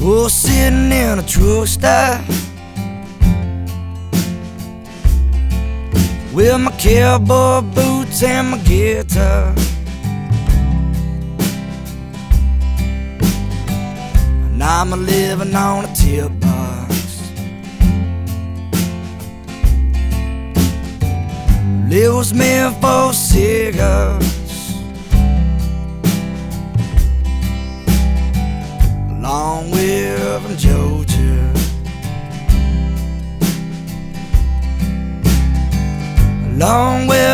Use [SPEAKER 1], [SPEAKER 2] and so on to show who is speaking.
[SPEAKER 1] Oh, sitting in a truck stop with my cowboy boots and my guitar. And I'm a living on a tip box, it was meant for cigarettes, a long way from Georgia, a long way